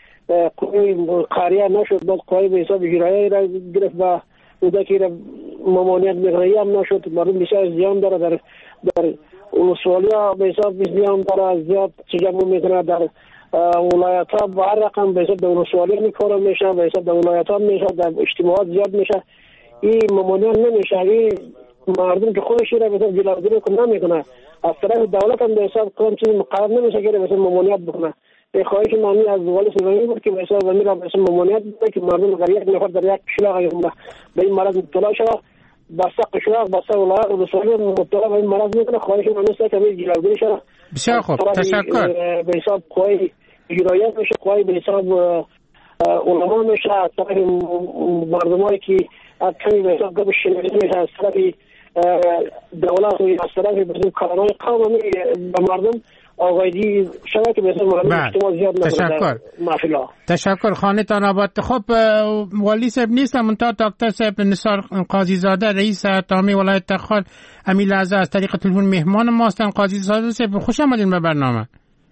قوی قریه نشد بعد قوی به حساب جرایه را گرفت و اوده که ممانعت میکنه هم نشد. مردم بسیار زیان داره در در ولسوالی ها به حساب زیان داره، زیاد تجمع میکنه در ولایت ها با هر رقم به حساب در ولسوالی میکاره میشه، به حساب در ولایت ها میشه، در اجتماعات زیاد میشه. این ممانعت نمیشه. این مردم که خودش را به حساب جلوگیری کنه نمیکنه. از طرف دولت هم به حساب کام چیزی مقرر نمیشه که به حساب ممانعت بکنه. به خواهش معنی از والی سیبایی بود که به حساب زمین را به حساب ممانعت بکنه که مردم اگر یک نفر در یک شلاق به این مرض مبتلا شود بسته قشلاق بسته ولایت و رسولی مبتلا به این مرض میکنه. خواهش معنی است که به جلوگیری شده. بسیار خوب تشکر. به حساب قوی اجرایت میشه، قوی به حساب علما میشه، از طرف مردمایی که از کمی به حساب گپ شنیده میشه، از طرف دولت و از طرف به کارهای قوم به مردم آقایدی شده که به حساب مردم اجتماع زیاد نکنه در محفلا. تشکر. خانه تان آباد. خب والی صاحب نیستم منتها دکتر صاحب نثار قاضی زاده رئیس اتامی ولایت تخار همین لحظه از طریق تلفن مهمان ما هستن. قاضی زاده صاحب خوش آمدین به برنامه.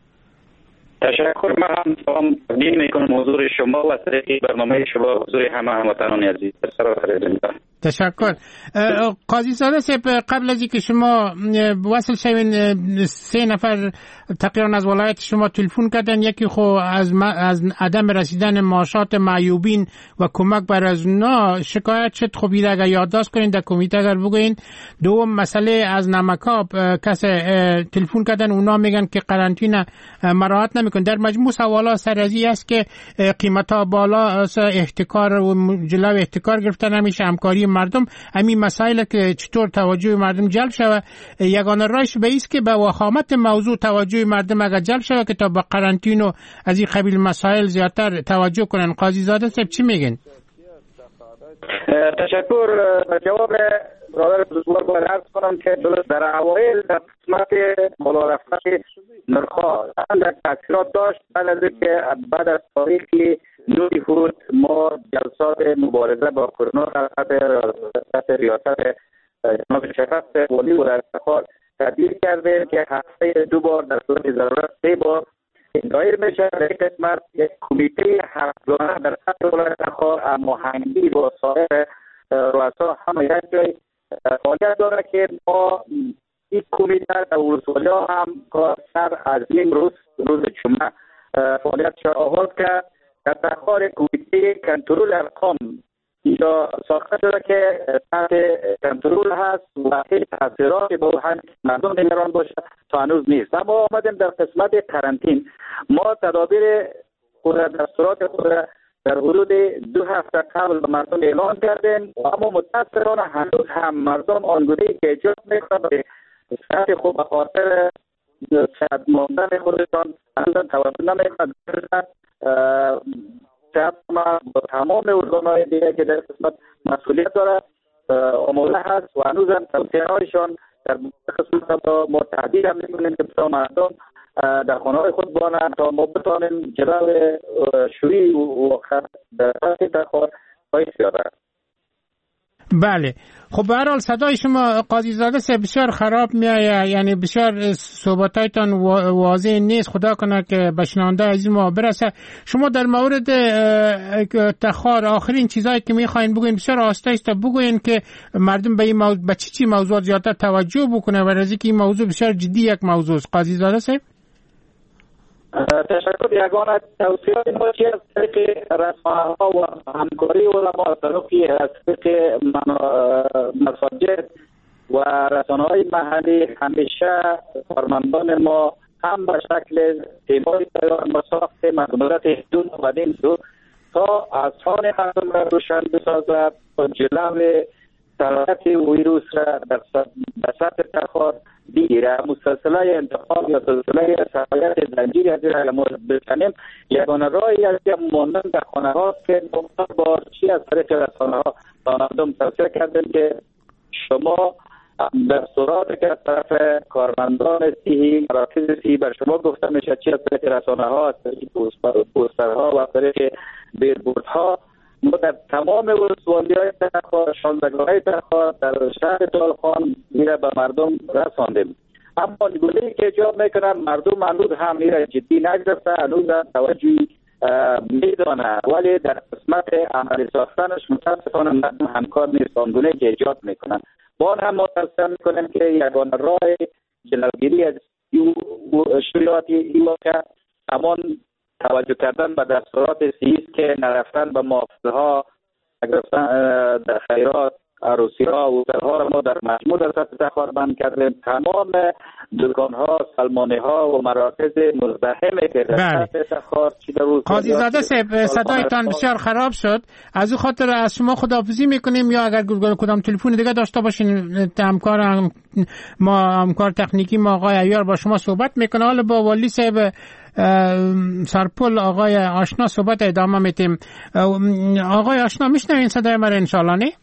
تشکر. من هم سلام تقدیم میکنم حضور شما و طریق برنامه شما حضور همه هموطنان عزیز. تشکر. قاضی زاده صاحب قبل از اینکه شما وصل شوین سه نفر تقریبا از ولایت شما تلفن کردن. یکی خو از از عدم رسیدن معاشات معیوبین و کمک بر از اونا شکایت شد. خب این اگر یادداشت کنین در کمیته اگر بگوین. دوم مسئله از نمکاب کس تلفن کردن اونا میگن که قرنطینه مراعات نمیکن. در مجموع سوالا سرازی است که قیمتا بالا احتکار و جلو احتکار گرفتن نمیشه، همکاری مردم همین مسائل که چطور توجه مردم جلب شود. یگانه راهش به ایست که به وخامت موضوع توجه مردم اگر جلب شود که تا به قرنطین و از این قبیل مسائل زیادتر توجه کنن. قاضی زاده صاحب چی میگن؟ تشکر. جواب برادر بزرگوار باید عرض کنم که درست در اوایل در قسمت بالا رفتن نرخ‌ها در تاثیرات داشت. بعد از اینکه بعد از تاریخی نوری فرود ما جلسات مبارزه با کرونا تحت ریاست جناب شفاف والی و در افتخار تدبیر کرده که هفته دو بار در صورت ضرورت سه بار دایر میشه. در این قسمت یک کمیته هفتگانه در سطح ولایت افتخار هماهنگی با سایر رؤسا هم یک جای فعالیت داره که ما این کمیته در ولسوالی ها هم سر از این روز روز جمعه فعالیت شد آغاز کرد. در تخار کمیته کنترل ارقام اینجا ساخته شده که تحت کنترل هست و هیچ تاثیراتی به هم مردم نگران باشه تا هنوز نیست. اما آمدیم در قسمت قرنطین ما تدابیر خود دستورات خود در حدود دو هفته قبل به مردم اعلان کردیم و اما متاسفانه هنوز هم مردم آنگونه‌ای که ایجاد میکنند به سطح خوب به خاطر صحت ماندن خودشان هنوز توجه نمیکنند. صحت ما با تمام ارگان‌های دیگه که در قسمت مسئولیت داره آماده هست و هنوز هم توصیه‌هایشان در قسمت ما تهدید هم میکنیم که بسیار مردم در خانه‌های خود بانند تا ما بتانیم جلو شوری و در سطح تخار باید بیاده. بله خب به هر حال صدای شما قاضی زاده سه بسیار خراب میآید، یعنی بسیار صحبتایتان واضح نیست. خدا کنه که به شنونده عزیز ما برسه. شما در مورد تخار آخرین چیزایی که میخواین بگوین بسیار آسته است بگوین که مردم به این موضوع به چی چی موضوع زیادتر توجه بکنه و از اینکه این موضوع بسیار جدی یک موضوع است. قاضی زاده صاحب تشکر. یگانه توصیات ما چی از طریق رسانه‌ها و همکاری علما از طریق مساجد و رسانه‌های محلی همیشه کارمندان ما هم به شکل تیماری تیار مساخت مقدرات حدود و دین دو تا اذهان مردم را روشن بسازد و جلو سرایت ویروس را در سطح تخار بگیره. مسلسله انتقال یا سلسله سرایت زنجیری از این ما بکنیم. یگانه راهی از که ماندن در خانه ها که نقطه بارچی از طریق رسانه ها با مردم توصیه کردیم که شما دستورات که از طرف کارمندان صحی مراکز صحی بر شما گفته میشه چی از طریق رسانه ها، از طریق پوسترها و از طریق بیلبوردها ما در تمام ولسوالی های تخار شانزدگاه های تخار در شهر دالخان میره به مردم رساندیم. اما نگونه‌ای که ایجاد میکنن مردم هنوز هم میره جدی نگرفته، هنوز توجهی میدانه ولی در قسمت عملی ساختنش متاسفانه مردم همکار نیست. آنگونه که ایجاد میکنن با هم ما توصیه میکنیم که یگانه راه جلوگیری از شروعاتی این واقع همان توجه کردن به دستورات صحی که نرفتن به محافظه ها، در خیرات، عروسی ها و سرها را ما در مجموع در سطح تخار بند کردیم. تمام دکان ها، سلمانی ها و مراکز مزدحمه که در سطح تخار چی در روز قاضی زاده صاحب صدایتان بسیار خراب شد. از او خاطر از شما خداحافظی میکنیم یا اگر کدام تلفن دیگه داشته باشین همکار ما همکار تکنیکی ما آقای عیار با شما صحبت میکنه. حالا با والی صاحب سرپل آقای آشنا صحبت ادامه میتیم. آقای آشنا میشنوین صدای من انشالله نه؟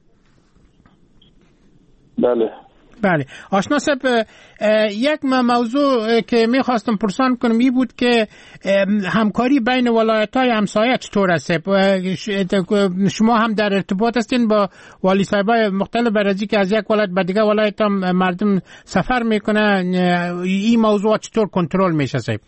بله بله آشنا صاحب یک موضوع که میخواستم پرسان کنم این بود که همکاری بین ولایت های همسایه چطور است؟ شما هم در ارتباط هستین با والی صاحبای مختلف برازی که از یک ولایت به دیگه ولایت هم مردم سفر میکنه، این موضوع چطور کنترل میشه صاحب؟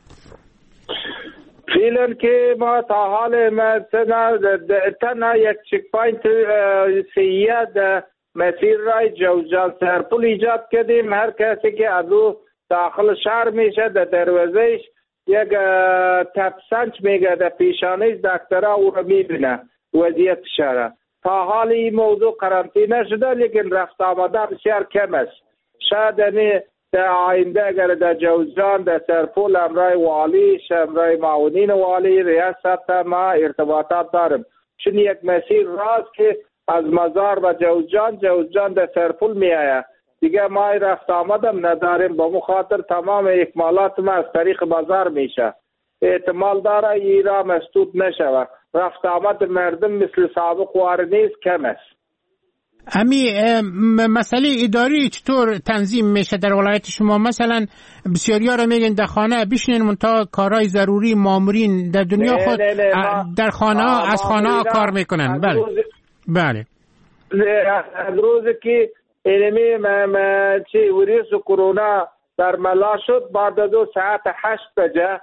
فعلا که ما تا حال مثلا تنها یک چک پوینت سیاد مسیر رای جوزجان سرپل ایجاد کردیم. هر کسی که از او داخل شهر میشه در دروازهش یک تفسنج میگه در پیشانه دکترها او رو میبینه وضعیت شهر. تا حال این موضوع قرنطینه شده لیکن رفت آمده بسیار کم است. شاید در آینده اگر در جوزجان در سرپل امرای والی امرای معاونین والی ریاست ما ارتباطات دارم، چون یک مسیر راست که از مزار و جوزجان، جوزجان در سرپل می آید. دیگه ما رفت آمدم نداریم، با مخاطر تمام اکمالات ما از طریق بازار میشه. احتمال داره ایران مسدود نشود. رفت آمد مردم مثل سابق وار نیست، کم است. امی مسئله اداری چطور تنظیم میشه در ولایت شما؟ مثلا بسیاری ها را میگن در خانه بشینین منتها کارهای ضروری مامورین در دنیا نه خود نه نه در خانه ها از خانه ها کار میکنن. بله روز... بله از روز که اینمی چی ویروس کرونا در ملا شد بعد دو ساعت هشت بجه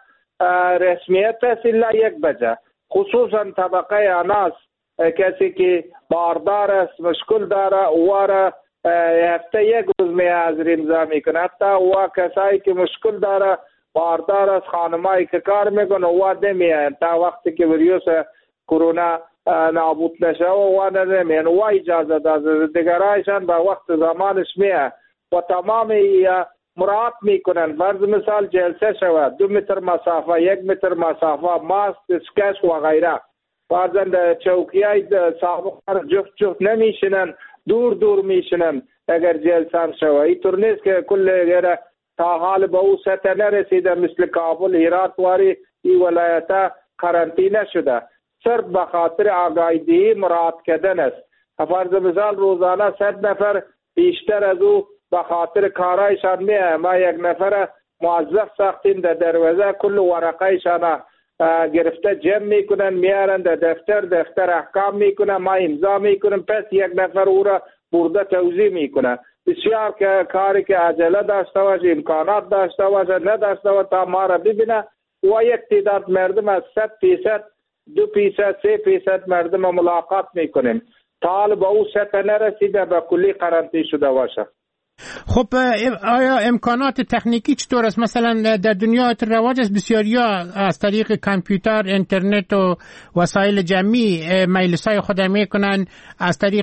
رسمیت است الا یک بجه، خصوصا طبقه اناس کسی که باردار است مشکل داره واره هفته یک روز می حاضر امضا میکنه. حتی و کسایی که مشکل داره باردار است خانمایی که کار میکنه و نمیان تا وقتی که ویروس کرونا نابود نشه و نمیان و اجازه داده دیگرایشان به وقت زمانش میه و تمام مراعات میکنن. فرض مثال جلسه شود دو متر مسافه، یک متر مسافه، ماسک، اسکش و غیره. بعضا چوکیای سابق جفت جفت نمیشنن، دور دور میشنن اگر جلسه هم شود. اینطور نیست که کل غیره تا حال به او سطح نرسیده مثل کابل، هرات واری این ولایت قرنطینه شده. صرف به خاطر آگاهی مراعات کردن است. فرض مثال روزانه صد نفر بیشتر از او به خاطر کارایشان میه. ما یک نفر موظف ساختیم در دروازه کل ورقایشان گرفته جمع میکنن میارن در دفتر، دفتر احکام میکنن، ما امضا میکنن، پس یک نفر او را برده توضیح میکنه. بسیار که کاری که عجله داشته باشه، امکانات داشته باشه، نداشته باشه تا ما را ببینه و یک تعداد مردم از صد فیصد دو فیصد سه فیصد مردم ملاقات میکنیم تا با او سطح نرسیده به کلی قرنطینه شده باشه. خب آیا امکانات تکنیکی چطور است؟ مثلا در دنیا رواج است بسیاریا از طریق کامپیوتر، اینترنت و وسایل جمعی مجلسای خود میکنن، از طریق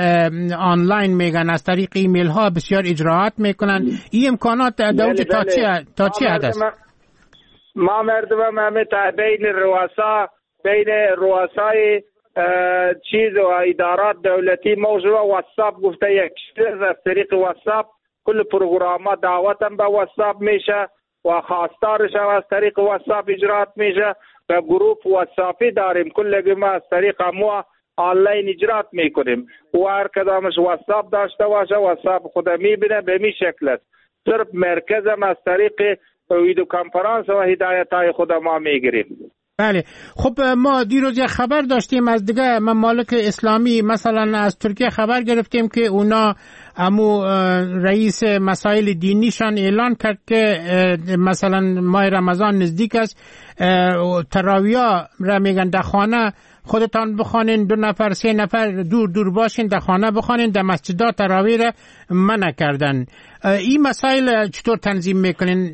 آنلاین میگن، از طریق ایمیل ها بسیار اجراعات میکنن. این امکانات در اوج تا چی تا چی حد است؟ ما مردم همه بین رؤسا بین رؤسای چیز و ادارات دولتی موضوع واتساپ گفته یک چیز از طریق واتساپ کل پروگرام دعوت هم به واتساپ میشه و خواستارش هم از طریق واتساپ اجرات میشه. و گروپ واتساپی داریم کل ما از طریق ما آنلاین اجرات میکنیم و هر کدامش واتساپ داشته باشه واتساپ خود میبینه به می شکل است. صرف مرکز هم از طریق ویدیو کنفرانس و هدایت های خود ما میگیریم. بله. خب ما دیروز یک خبر داشتیم از دیگه ممالک اسلامی، مثلا از ترکیه خبر گرفتیم که اونا امو رئیس مسائل دینیشان اعلان کرد که مثلا ماه رمضان نزدیک است، تراویح را میگن در خانه خودتان بخوانین، دو نفر سه نفر دور دور باشین در خانه بخوانین، در مسجدها تراویح را منع کردن. این مسائل چطور تنظیم میکنین؟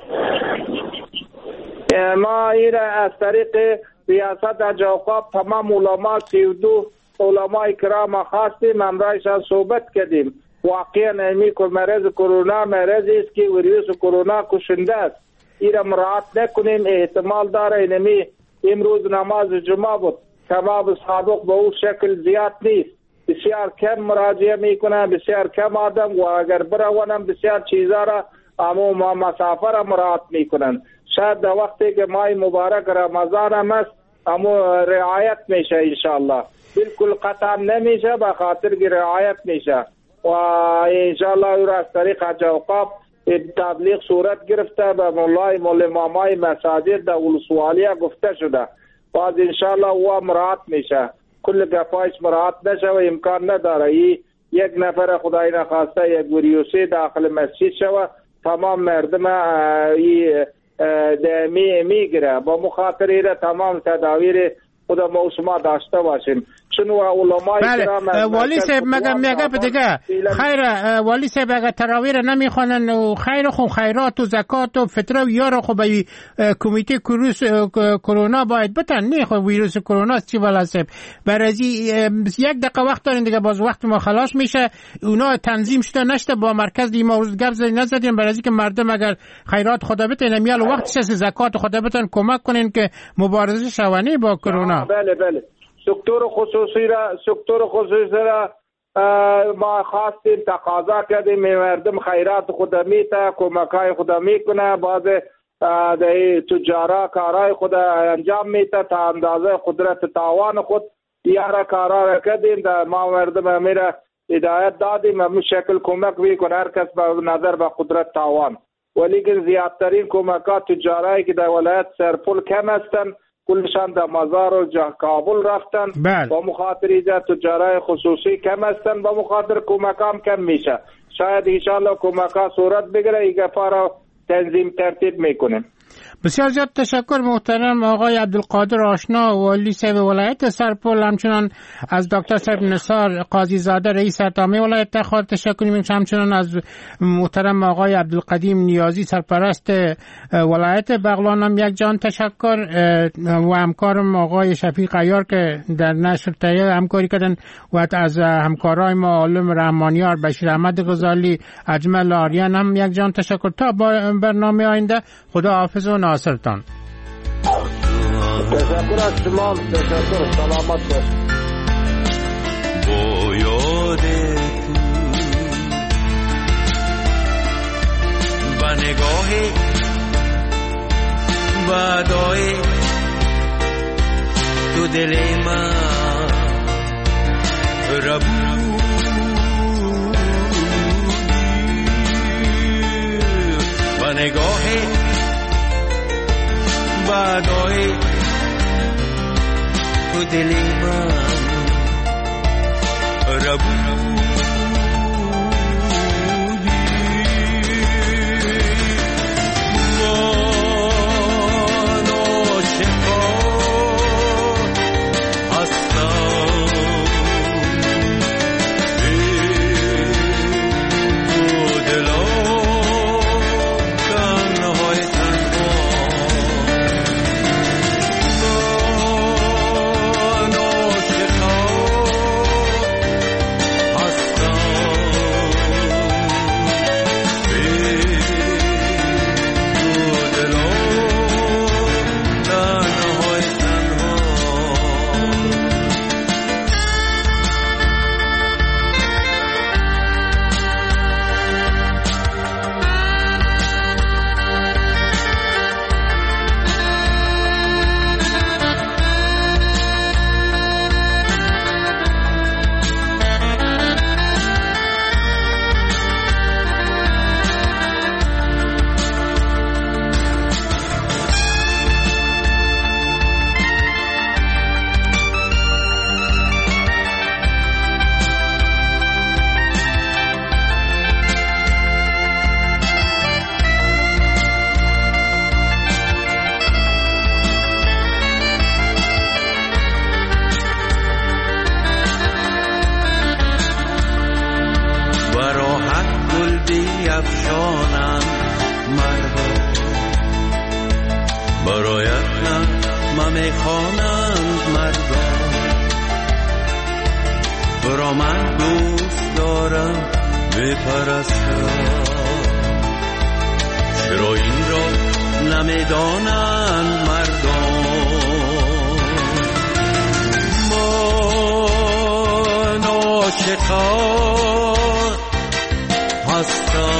ما این از طریق ریاست اجاقاب تمام علما سی و دو علماء کرام خواستیم امرایشان صحبت کردیم. واقعا امی که مرض کرونا مرضی است که ویروس کرونا کشنده است. این را مراعات نکنیم احتمال داره اینمی امروز نماز جمعه بود کباب سابق به اون شکل زیاد نیست، بسیار کم مراجعه میکنن، بسیار کم آدم و اگر برونم بسیار چیزا را اما مسافر را مراعات میکنن. شاید در وقتی که ماه مبارک رمضان هم است اما رعایت میشه انشاءالله، بالکل قطع نمیشه به خاطر که رعایت میشه و انشاءالله او را از طریق حج اوقاف تبلیغ صورت گرفته به مولای مول امامای مساجد در ولسوالیه گفته شده. باز انشاءالله او مراعات میشه، کل گفایش مراعات نشه و امکان نداره ای یک نفر خدای نخواسته یک ویروسی داخل مسجد شوه تمام مردم ای می میگیره. با مخاطر ایره تمام تداویر خدا ما شما داشته باشیم. چون علمای کرام بله. والی صاحب مگم میگه دیگه خیر والی صاحب اگه تراویح نمیخوانن و خیر خو خیرات و زکات و فطره و یارو خو به کمیته کروس کرونا باید بتن نه خو ویروس کرونا چی والا صاحب برازی یک دقیقه وقت دارین دیگه باز وقت ما خلاص میشه. اونا تنظیم شده نشته با مرکز دی ما گپ نزدیم برازی که مردم اگر خیرات خدا بتن میال وقتش زکات خدا بتن کمک کنین که مبارزه شوانی با کرونا. بله بله سکتور خصوصی را سکتور خصوصی را ما خواستیم تقاضا کردیم مردم خیرات خود میته کمکای خود میکنه بعض تجارا کارای خود انجام میته تا اندازه قدرت تاوان خود یارا کارا را کردیم در ما مردم میره هدایت دادیم همون شکل کمک میکنه هر کس به نظر به قدرت تاوان ولیکن زیادترین کمکات تجارایی که در ولایت سرپل کم هستن کلشان در مزار و کابل رفتن با مخاطر ایجا تجارای خصوصی کم هستن با مخاطر کمکام کم میشه شاید انشاءالله کمکا صورت بگیره ایگه پارا تنظیم ترتیب میکنیم. بسیار زیاد تشکر محترم آقای عبدالقادر آشنا والی صاحب ولایت سرپل، همچنان از دکتر صاحب نثار قاضی زاده رئیس ارتامی ولایت تخار تشکر می‌کنیم، همچنان از محترم آقای عبدالقدیم نیازی سرپرست ولایت بغلان هم یک جان تشکر و همکارم آقای شفیق عیار که در نشر تهیه همکاری کردن و از همکارای ما عالم رحمانیار بشیر احمد غزالی اجمل آریان هم یک جان تشکر. تا برنامه آینده خدا حافظ و ناصرتان. تشکر از شما، تشکر، سلامت باش. با یاد تو و نگاه بعدای تو دل من ربودی و نگاه بعدای تو دل من ربودی من عاشقا هستم تو دلا تنهای تنها عاشقا هستم